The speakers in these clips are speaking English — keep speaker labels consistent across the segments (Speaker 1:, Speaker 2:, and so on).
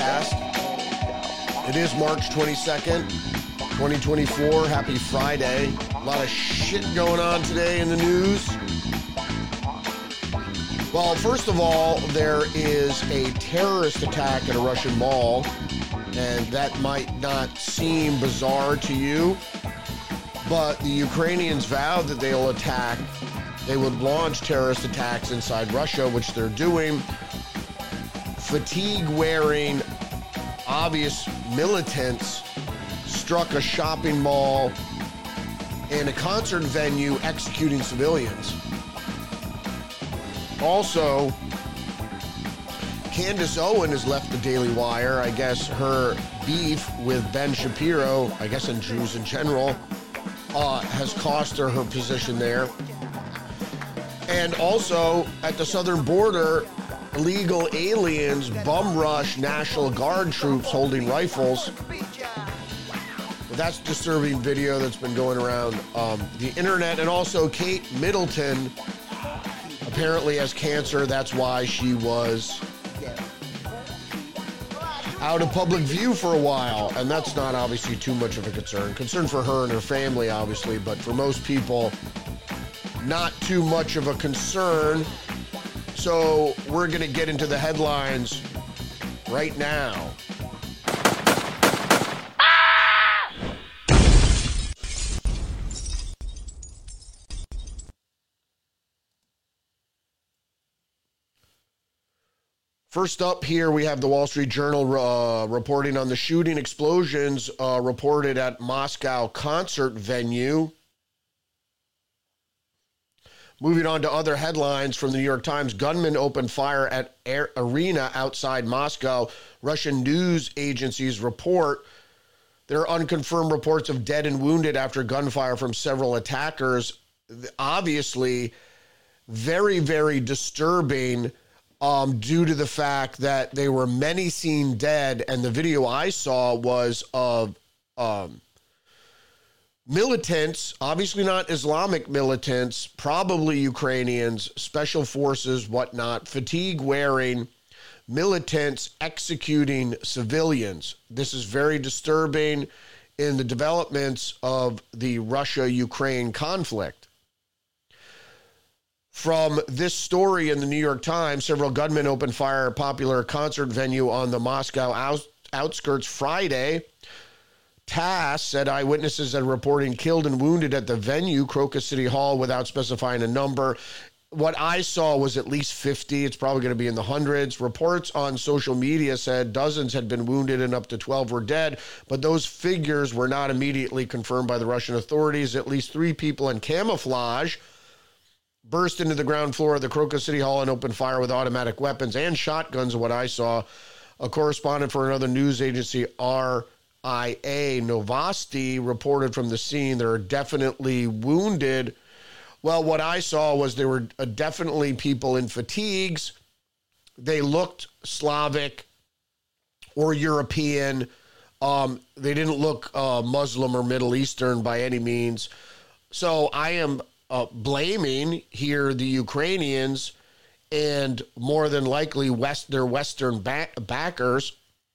Speaker 1: podcast. It is March 22nd, 2024. Happy Friday. A lot of shit going on today in the news. Well, first of all, there is a terrorist attack at a Russian mall, and that might not seem bizarre to you, but the Ukrainians vowed that they would launch terrorist attacks inside Russia, which they're doing. Fatigue-wearing, obvious militants struck a shopping mall and a concert venue, executing civilians. Also, Candace Owen has left the Daily Wire. I guess her beef with Ben Shapiro, I guess in Jews in general, has cost her position there. And also, at the southern border, illegal aliens bum rush National Guard troops holding rifles. That's a disturbing video that's been going around the internet. And also, Kate Middleton apparently has cancer. That's why she was out of public view for a while. And that's not obviously too much of a concern. Concern for her and her family, obviously, but for most people, not too much of a concern. So we're going to get into the headlines right now. First up here, we have the Wall Street Journal reporting on the shooting explosions reported at Moscow concert venue. Moving on to other headlines from the New York Times, gunmen opened fire at arena outside Moscow. Russian news agencies report there are unconfirmed reports of dead and wounded after gunfire from several attackers. Obviously, very, very disturbing due to the fact that there were many seen dead, and the video I saw was of militants, obviously not Islamic militants, probably Ukrainians, special forces, whatnot, fatigue-wearing militants executing civilians. This is very disturbing in the developments of the Russia-Ukraine conflict. From this story in the New York Times, several gunmen opened fire at a popular concert venue on the Moscow outskirts Friday. TASS said eyewitnesses had reporting killed and wounded at the venue, Crocus City Hall, without specifying a number. What I saw was at least 50. It's probably going to be in the hundreds. Reports on social media said dozens had been wounded and up to 12 were dead, but those figures were not immediately confirmed by the Russian authorities. At least 3 people in camouflage burst into the ground floor of the Crocus City Hall and opened fire with automatic weapons and shotguns, what I saw. A correspondent for another news agency, RIA Novosti, reported from the scene there are definitely wounded. Well, what I saw was there were definitely people in fatigues. They looked Slavic or European. They didn't look Muslim or Middle Eastern by any means. So I am blaming here the Ukrainians and more than likely their Western backers.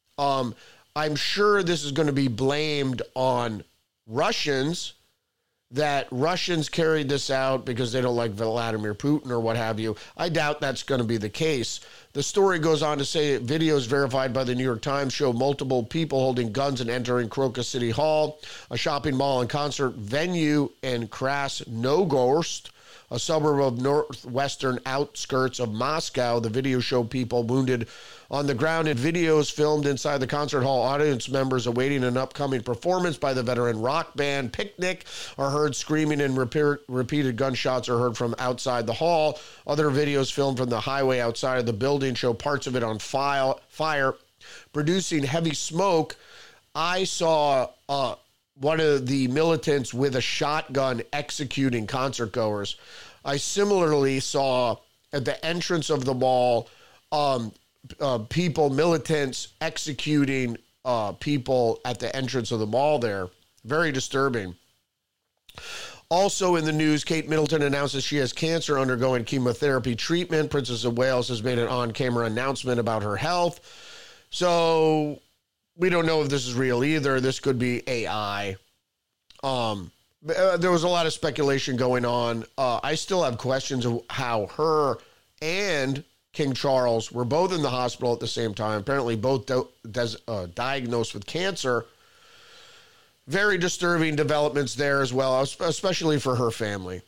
Speaker 1: I'm sure this is going to be blamed on Russians, that Russians carried this out because they don't like Vladimir Putin or what have you. I doubt that's going to be the case. The story goes on to say videos verified by the New York Times show multiple people holding guns and entering Crocus City Hall, a shopping mall and concert venue in Krasnogorsk, a suburb of northwestern outskirts of Moscow. The video showed people wounded on the ground in videos filmed inside the concert hall. Audience members awaiting an upcoming performance by the veteran rock band Picnic are heard screaming, and repeated gunshots are heard from outside the hall. Other videos filmed from the highway outside of the building show parts of it on fire, producing heavy smoke. I saw one of the militants with a shotgun executing concert goers. I similarly saw at the entrance of the mall militants executing people at the entrance of the mall there. Very disturbing. Also in the news, Kate Middleton announces she has cancer undergoing chemotherapy treatment. Princess of Wales has made an on-camera announcement about her health. So we don't know if this is real either. This could be AI. There was a lot of speculation going on. I still have questions of how her and King Charles were both in the hospital at the same time. Apparently both diagnosed with cancer. Very disturbing developments there as well, especially for her family.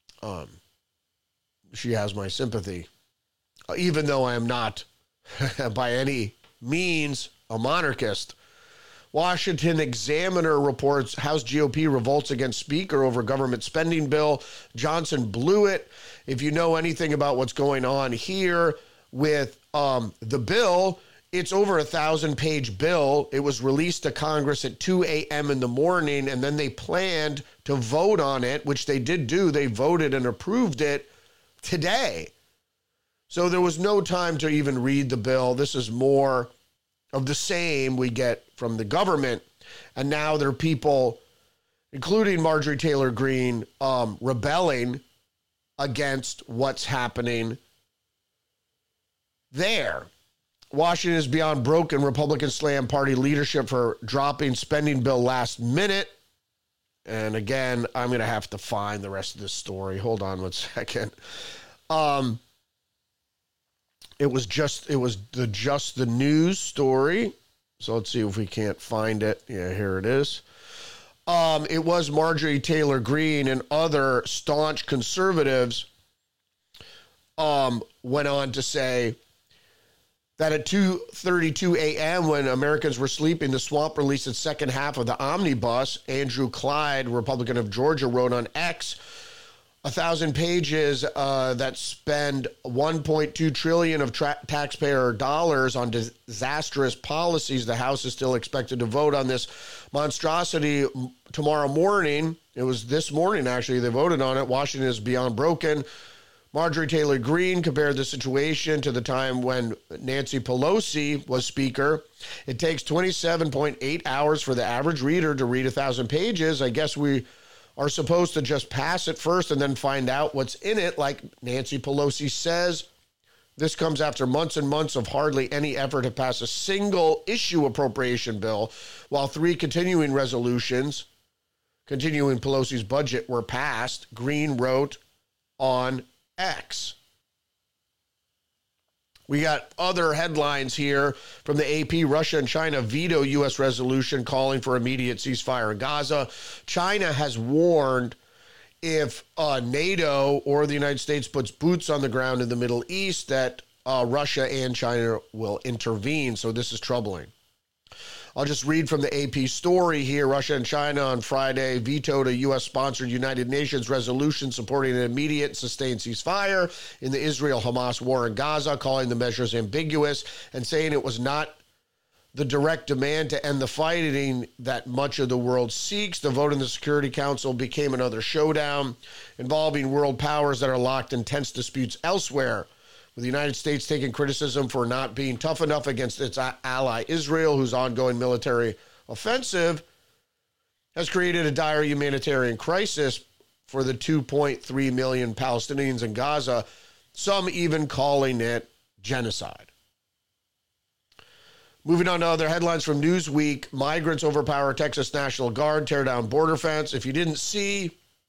Speaker 1: She has my sympathy. Even though I am not by any means a monarchist. Washington Examiner reports House GOP revolts against Speaker over government spending bill. Johnson blew it. If you know anything about what's going on here with the bill, it's over 1,000-page bill. It was released to Congress at 2 a.m. in the morning, and then they planned to vote on it, which they did do. They voted and approved it today. So there was no time to even read the bill. This is more of the same we get from the government. And now there are people, including Marjorie Taylor Greene, rebelling against what's happening there. Washington is beyond broken. Republicans slam party leadership for dropping spending bill last minute. And again, I'm going to have to find the rest of this story. Hold on 1 second. It was just the news story. So let's see if we can't find it. Yeah, here it is. It was Marjorie Taylor Greene and other staunch conservatives went on to say that at 2:32 a.m. when Americans were sleeping, the swamp released its second half of the omnibus. Andrew Clyde, Republican of Georgia, wrote on X, 1,000 pages that spend $1.2 trillion of taxpayer dollars on disastrous policies. The House is still expected to vote on this monstrosity tomorrow morning. It was this morning, actually, they voted on it. Washington is beyond broken. Marjorie Taylor Greene compared the situation to the time when Nancy Pelosi was Speaker. It takes 27.8 hours for the average reader to read 1,000 pages. I guess we are supposed to just pass it first and then find out what's in it, like Nancy Pelosi says. This comes after months and months of hardly any effort to pass a single issue appropriation bill, while 3 continuing resolutions, continuing Pelosi's budget, were passed. Greene wrote on X. We got other headlines here from the AP. Russia and China veto U.S. resolution calling for immediate ceasefire in Gaza. China has warned if NATO or the United States puts boots on the ground in the Middle East that Russia and China will intervene. So this is troubling. I'll just read from the AP story here. Russia and China on Friday vetoed a U.S.-sponsored United Nations resolution supporting an immediate sustained ceasefire in the Israel-Hamas war in Gaza, calling the measures ambiguous and saying it was not the direct demand to end the fighting that much of the world seeks. The vote in the Security Council became another showdown involving world powers that are locked in tense disputes elsewhere, with the United States taking criticism for not being tough enough against its ally Israel, whose ongoing military offensive has created a dire humanitarian crisis for the 2.3 million Palestinians in Gaza, some even calling it genocide. Moving on to other headlines from Newsweek. Migrants overpower Texas National Guard, tear down border fence. If you didn't see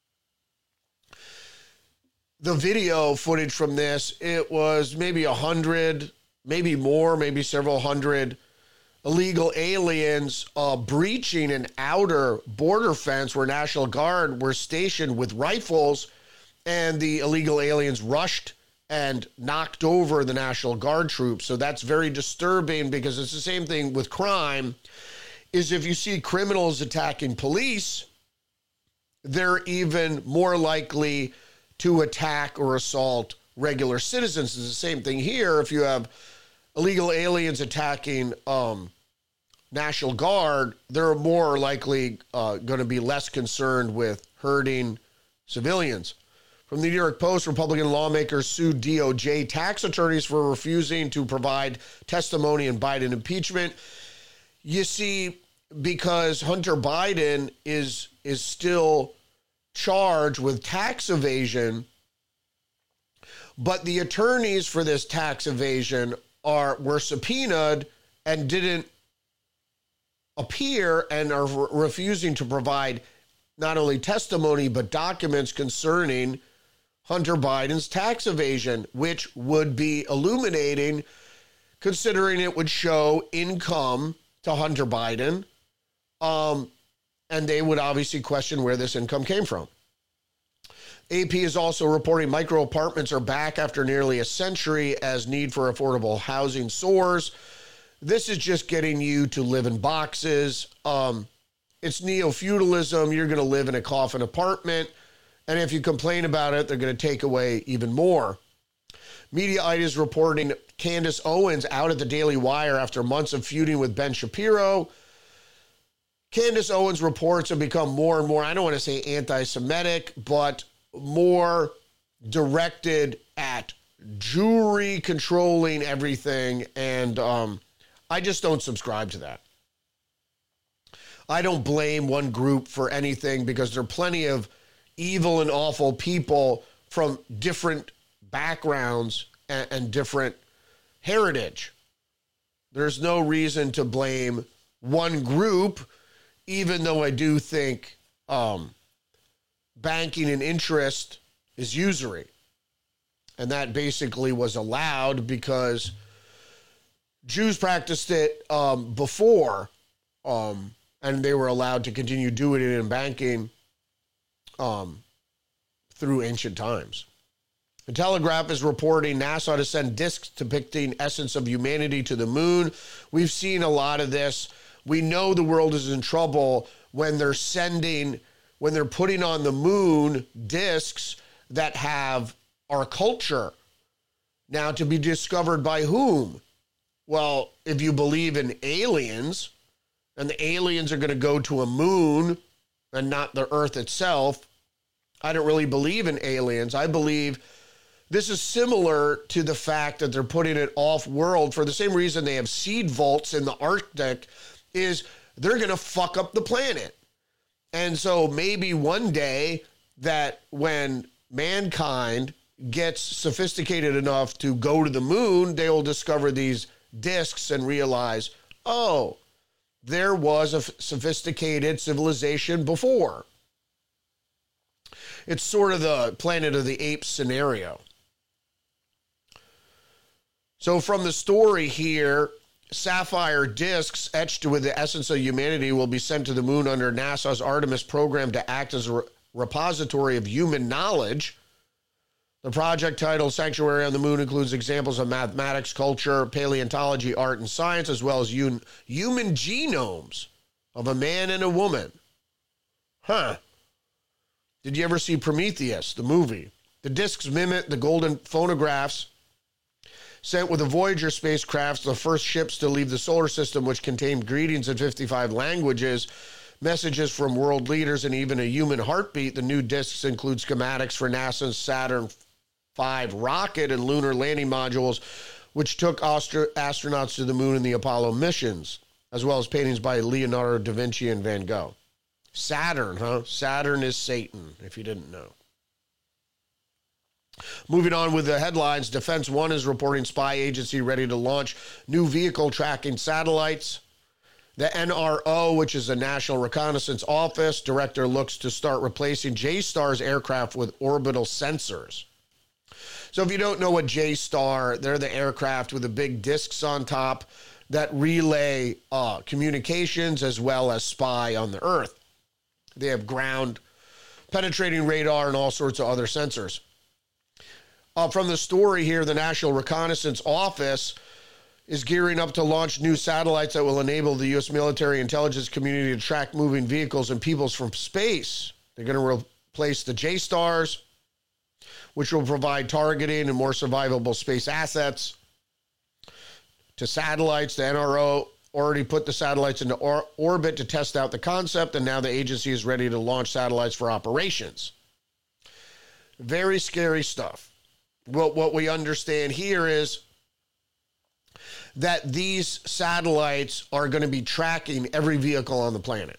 Speaker 1: the video footage from this, it was maybe 100, maybe more, maybe several hundred illegal aliens breaching an outer border fence where National Guard were stationed with rifles, and the illegal aliens rushed and knocked over the National Guard troops. So that's very disturbing, because it's the same thing with crime, is if you see criminals attacking police, they're even more likely to attack or assault regular citizens. It's the same thing here. If you have illegal aliens attacking National Guard, they're more likely going to be less concerned with hurting civilians. From the New York Post, Republican lawmakers sued DOJ tax attorneys for refusing to provide testimony in Biden impeachment. You see, because Hunter Biden is still charged with tax evasion, but the attorneys for this tax evasion were subpoenaed and didn't appear and are refusing to provide not only testimony but documents concerning Hunter Biden's tax evasion, which would be illuminating considering it would show income to Hunter Biden. And they would obviously question where this income came from. AP is also reporting micro apartments are back after nearly a century as need for affordable housing soars. This is just getting you to live in boxes. It's neo-feudalism. You're going to live in a coffin apartment. And if you complain about it, they're going to take away even more. Mediaite is reporting Candace Owens out at the Daily Wire after months of feuding with Ben Shapiro. Candace Owens' reports have become more and more, I don't want to say anti-Semitic, but more directed at Jewry controlling everything. And I just don't subscribe to that. I don't blame one group for anything because there are plenty of evil and awful people from different backgrounds and different heritage. There's no reason to blame one group, even though I do think banking and interest is usury. And that basically was allowed because Jews practiced it before, and they were allowed to continue doing it in banking through ancient times. The Telegraph is reporting NASA to send discs depicting essence of humanity to the moon. We've seen a lot of this. We know the world is in trouble when they're putting on the moon discs that have our culture. Now, to be discovered by whom? Well, if you believe in aliens, and the aliens are going to go to a moon and not the Earth itself, I don't really believe in aliens. I believe this is similar to the fact that they're putting it off-world for the same reason they have seed vaults in the Arctic, is they're going to fuck up the planet. And so maybe one day that when mankind gets sophisticated enough to go to the moon, they will discover these discs and realize, oh, there was a sophisticated civilization before. It's sort of the Planet of the Apes scenario. So from the story here, sapphire discs etched with the essence of humanity will be sent to the moon under NASA's Artemis program to act as a repository of human knowledge. The project titled Sanctuary on the Moon includes examples of mathematics, culture, paleontology, art, and science, as well as human genomes of a man and a woman. Huh. Did you ever see Prometheus, the movie? The discs mimic the golden phonographs sent with the Voyager spacecraft, the first ships to leave the solar system, which contained greetings in 55 languages, messages from world leaders, and even a human heartbeat. The new discs include schematics for NASA's Saturn V rocket and lunar landing modules, which took astronauts to the moon in the Apollo missions, as well as paintings by Leonardo da Vinci and Van Gogh. Saturn, huh? Saturn is Satan, if you didn't know. Moving on with the headlines, Defense One is reporting spy agency ready to launch new vehicle tracking satellites. The NRO, which is the National Reconnaissance Office, director looks to start replacing JSTAR's aircraft with orbital sensors. So if you don't know what JSTAR, they're the aircraft with the big discs on top that relay communications as well as spy on the Earth. They have ground penetrating radar and all sorts of other sensors. From the story here, the National Reconnaissance Office is gearing up to launch new satellites that will enable the U.S. military intelligence community to track moving vehicles and peoples from space. They're going to replace the JSTARS, which will provide targeting and more survivable space assets to satellites. The NRO already put the satellites into orbit to test out the concept, and now the agency is ready to launch satellites for operations. Very scary stuff. What we understand here is that these satellites are going to be tracking every vehicle on the planet.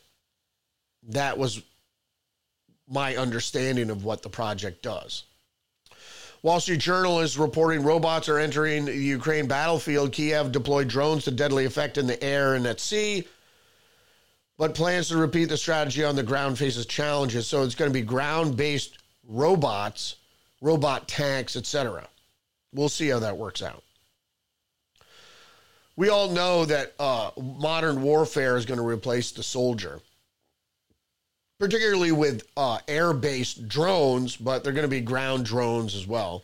Speaker 1: That was my understanding of what the project does. Wall Street Journal is reporting robots are entering the Ukraine battlefield. Kiev deployed drones to deadly effect in the air and at sea, but plans to repeat the strategy on the ground faces challenges. So it's going to be ground-based robots, robot tanks, etc. We'll see how that works out. We all know that modern warfare is going to replace the soldier, particularly with air-based drones, but they're going to be ground drones as well.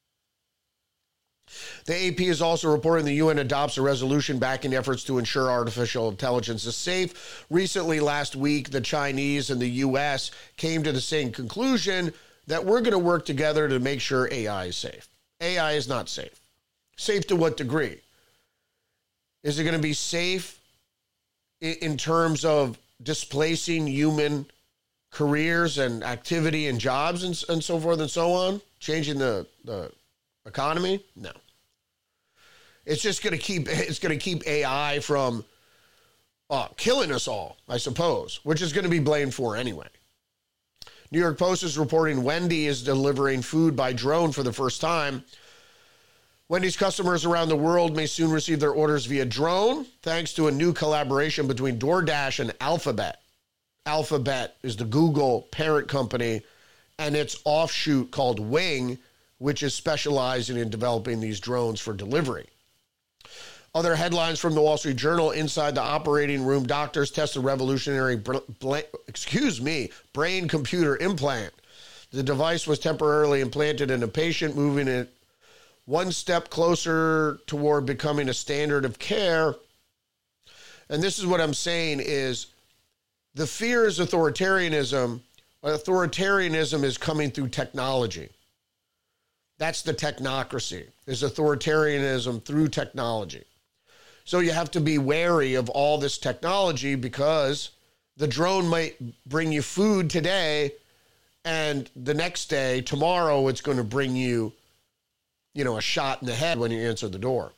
Speaker 1: The AP is also reporting the UN adopts a resolution backing efforts to ensure artificial intelligence is safe. Recently, last week, the Chinese and the US came to the same conclusion that we're going to work together to make sure AI is safe. AI is not safe. Safe to what degree? Is it going to be safe in terms of displacing human careers and activity and jobs and so forth and so on? Changing the economy? No. It's just going to keep AI from killing us all, I suppose, which is going to be blamed for anyway. New York Post is reporting Wendy is delivering food by drone for the first time. Wendy's customers around the world may soon receive their orders via drone, thanks to a new collaboration between DoorDash and Alphabet. Alphabet is the Google parent company, and its offshoot called Wing, which is specializing in developing these drones for delivery. Other headlines from the Wall Street Journal: inside the operating room, doctors test a revolutionary brain-computer implant. The device was temporarily implanted in a patient, moving it one step closer toward becoming a standard of care. And this is what I'm saying is the fear is authoritarianism. Authoritarianism is coming through technology. That's the technocracy, is authoritarianism through technology. So you have to be wary of all this technology, because the drone might bring you food today, and the next day, tomorrow, it's going to bring you, a shot in the head when you answer the door.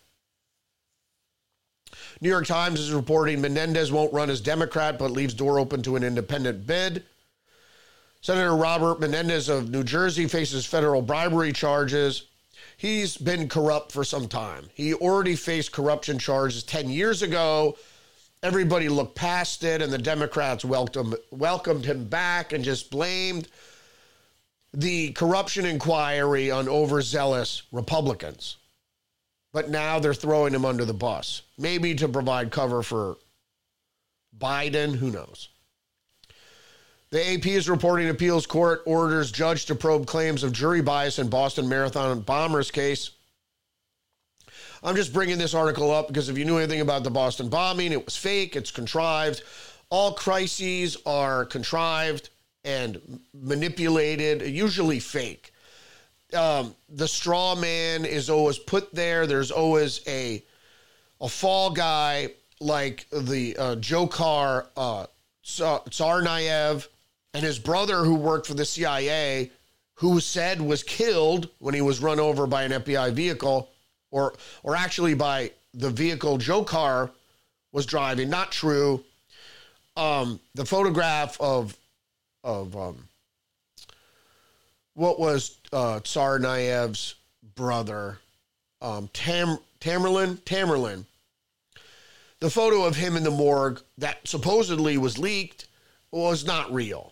Speaker 1: New York Times is reporting Menendez won't run as Democrat, but leaves door open to an independent bid. Senator Robert Menendez of New Jersey faces federal bribery charges. He's been corrupt for some time. He already faced corruption charges 10 years ago. Everybody looked past it, and the Democrats welcomed him back and just blamed the corruption inquiry on overzealous Republicans. But now they're throwing him under the bus, maybe to provide cover for Biden. Who knows? The AP is reporting appeals court orders judge to probe claims of jury bias in Boston Marathon bombers case. I'm just bringing this article up because if you knew anything about the Boston bombing, it was fake, it's contrived. All crises are contrived and manipulated, usually fake. The straw man is always put there. There's always a fall guy like the Dzhokhar Tsarnaev and his brother, who worked for the CIA, who said was killed when he was run over by an FBI vehicle, or actually by the vehicle Dzhokhar was driving. Not true. The photograph of what was Tsarnaev's brother, Tamerlan. The photo of him in the morgue that supposedly was leaked was not real.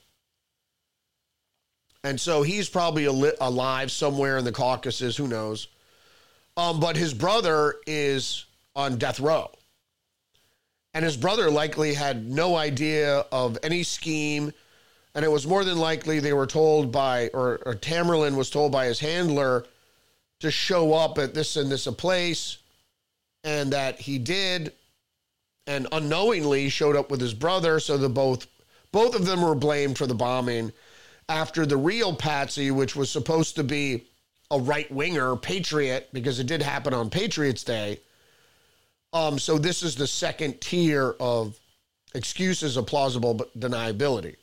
Speaker 1: And so he's probably alive somewhere in the Caucasus, who knows. But his brother is on death row. And his brother likely had no idea of any scheme. And it was more than likely they were told by, or Tamerlan was told by his handler to show up at this and this a place. And that he did, and unknowingly showed up with his brother. So both of them were blamed for the bombing, after the real patsy, which was supposed to be a right-winger patriot, because it did happen on Patriots Day. So this is the second tier of excuses of plausible deniability.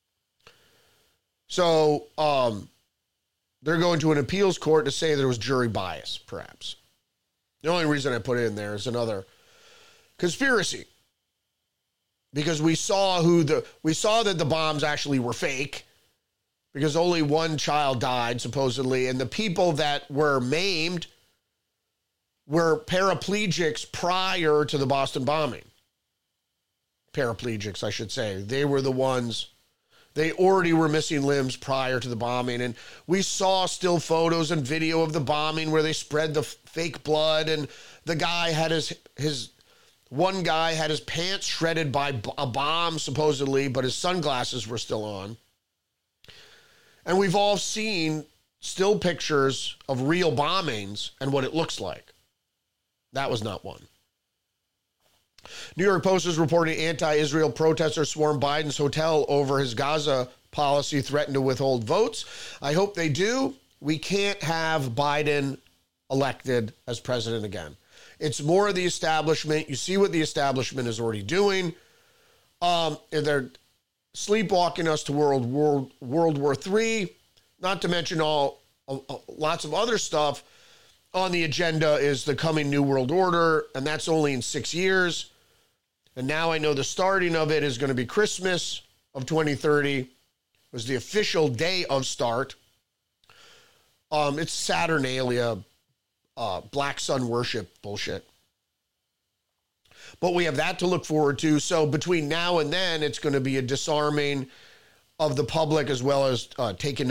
Speaker 1: So they're going to an appeals court to say there was jury bias, perhaps. The only reason I put it in there is another conspiracy, because we saw that the bombs actually were fake, because only one child died, supposedly, and the people that were maimed were paraplegics prior to the Boston bombing. Paraplegics, I should say. They were the ones, they already were missing limbs prior to the bombing, and we saw still photos and video of the bombing where they spread the fake blood, and the guy had one guy had his pants shredded by a bomb, supposedly, but his sunglasses were still on. And we've all seen still pictures of real bombings and what it looks like. That was not one. New York Post is reporting anti-Israel protesters swarmed Biden's hotel over his Gaza policy, threatened to withhold votes. I hope they do. We can't have Biden elected as president again. It's more of the establishment. You see what the establishment is already doing. They're sleepwalking us to World War III, not to mention lots of other stuff. On the agenda is the coming New World Order, and that's only in 6 years. And now I know the starting of it is going to be Christmas of 2030. Was the official day of start. It's Saturnalia, Black Sun worship bullshit. But we have that to look forward to. So between now and then, it's going to be a disarming of the public, as well as taking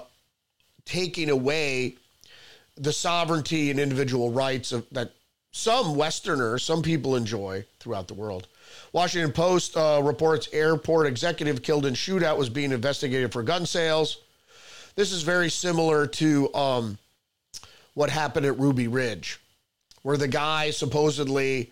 Speaker 1: away the sovereignty and individual rights that some Westerners, some people enjoy throughout the world. Washington Post reports airport executive killed in shootout was being investigated for gun sales. This is very similar to what happened at Ruby Ridge, where the guy supposedly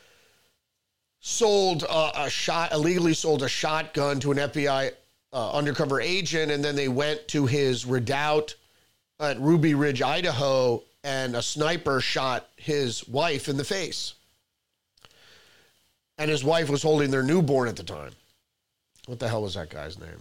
Speaker 1: illegally sold a shotgun to an FBI undercover agent, and then they went to his redoubt at Ruby Ridge, Idaho, and a sniper shot his wife in the face. And his wife was holding their newborn at the time. What the hell was that guy's name?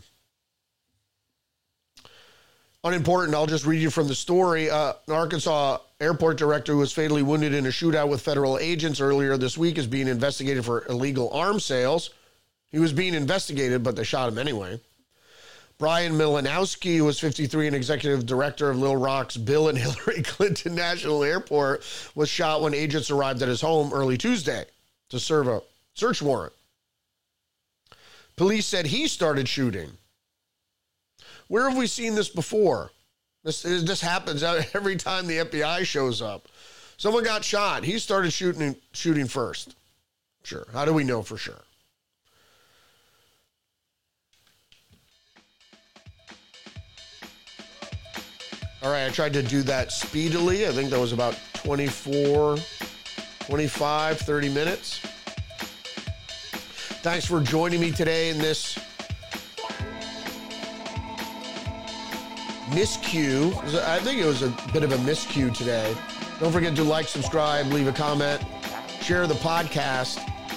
Speaker 1: Unimportant, I'll just read you from the story. An Arkansas airport director who was fatally wounded in a shootout with federal agents earlier this week is being investigated for illegal arms sales. He was being investigated, but they shot him anyway. Brian Milanowski, who was 53 and executive director of Little Rock's Bill and Hillary Clinton National Airport, was shot when agents arrived at his home early Tuesday to serve a search warrant. Police said he started shooting. Where have we seen this before? This happens every time the FBI shows up. Someone got shot. He started shooting first. Sure. How do we know for sure? All right, I tried to do that speedily. I think that was about 24, 25, 30 minutes. Thanks for joining me today in this miscue. I think it was a bit of a miscue today. Don't forget to like, subscribe, leave a comment, share the podcast.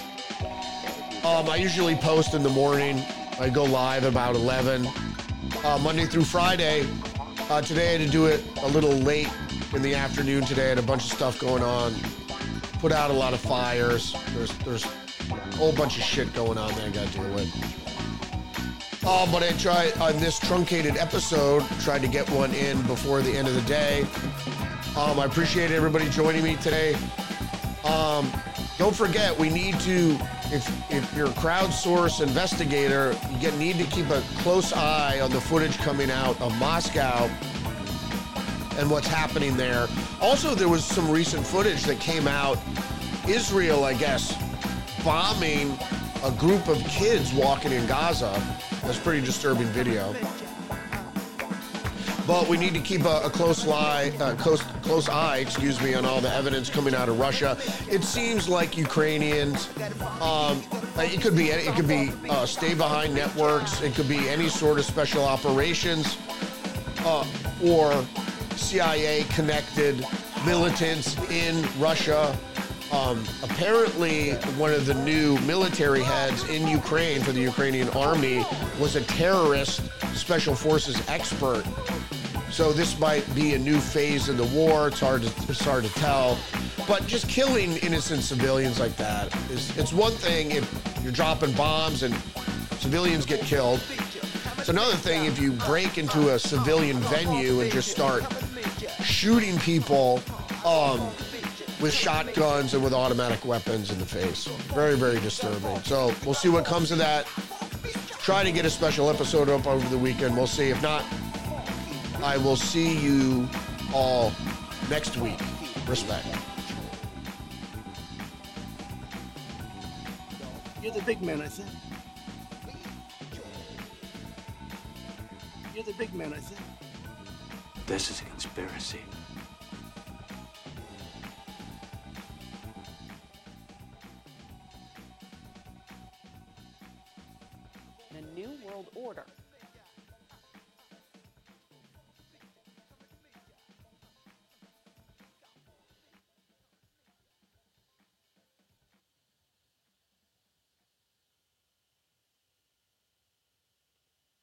Speaker 1: I usually post in the morning. I go live about 11, Monday through Friday. Today I had to do it a little late in the afternoon today. I had a bunch of stuff going on. Put out a lot of fires. There's a whole bunch of shit going on that I got to deal with. But I tried on this truncated episode, tried to get one in before the end of the day. I appreciate everybody joining me today. Don't forget, we need to, if you're a crowdsource investigator, you need to keep a close eye on the footage coming out of Moscow and what's happening there. Also, there was some recent footage that came out, Israel, I guess, bombing a group of kids walking in Gaza. That's pretty disturbing video. But we need to keep a close eye, on all the evidence coming out of Russia. It seems like Ukrainians, it could be stay behind networks. It could be any sort of special operations, or CIA connected militants in Russia. Apparently, one of the new military heads in Ukraine for the Ukrainian army was a terrorist special forces expert. So this might be a new phase in the war. It's hard to tell. But just killing innocent civilians like that it's one thing if you're dropping bombs and civilians get killed. It's another thing if you break into a civilian venue and just start shooting people with shotguns and with automatic weapons in the face. Very, very disturbing. So we'll see what comes of that. Try to get a special episode up over the weekend. We'll see. If not, I will see you all next week. Respect.
Speaker 2: You're the big man, I think. You're the big man, I think.
Speaker 3: This is a conspiracy.
Speaker 4: The New World Order